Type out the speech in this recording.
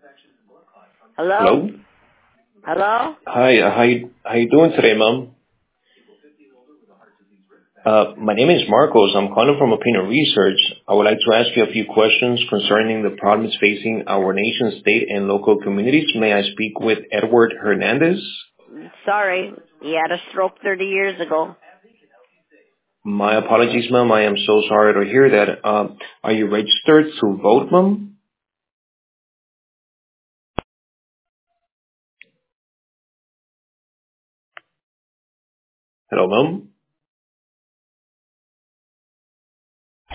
Hello? Hello? Hello? Hi, how you doing today, Mom? My name is Marcos. I'm calling from Opinion Research. I would like to ask you a few questions concerning the problems facing our nation, state, and local communities. May I speak with Edward Hernandez? Sorry, he had a stroke 30 years ago. My apologies, ma'am. I am so sorry to hear that. Are you registered to vote, ma'am? Hello, ma'am?